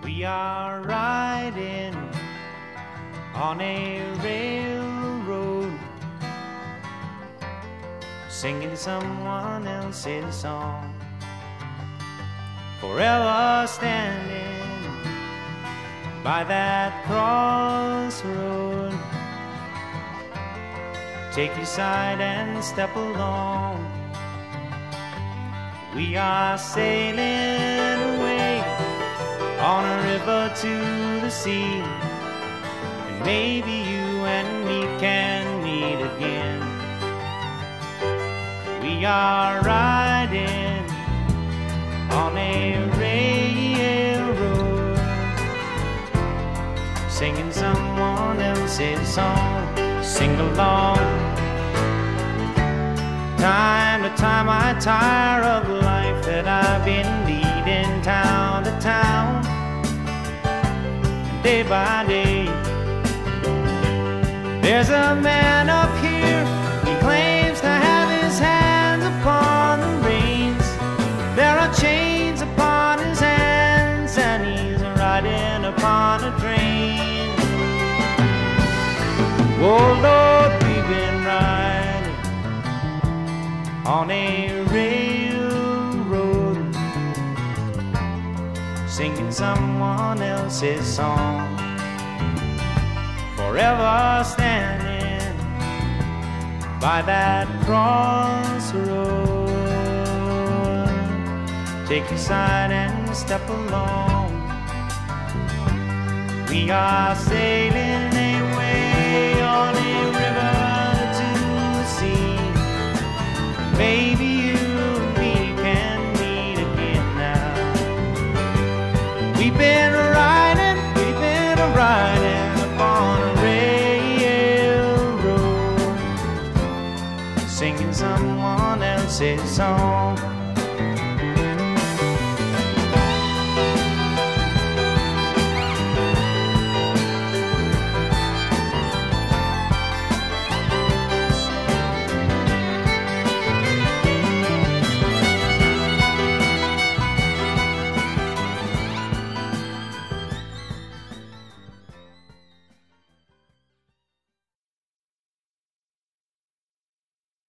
We are riding on a railroad, singing someone else's song, forever standing by that crossroad. Take your side and step along. We are sailing away on a river to the sea, and maybe you and me can meet again. We are riding on a railroad, singing someone else's song. Sing along. Time to time I tire of life that I've been leading town to town, day by day. There's a man up here, he claims to have his hands upon the reins. There are chains upon his hands, and he's riding upon a train. Oh Lord, we've been riding on a railroad, singing someone else's song, forever standing by that crossroad. Take your side and step along. We are sailing away on a river to the sea. Maybe you and me can meet again now. We've been riding upon a railroad, singing someone else's song.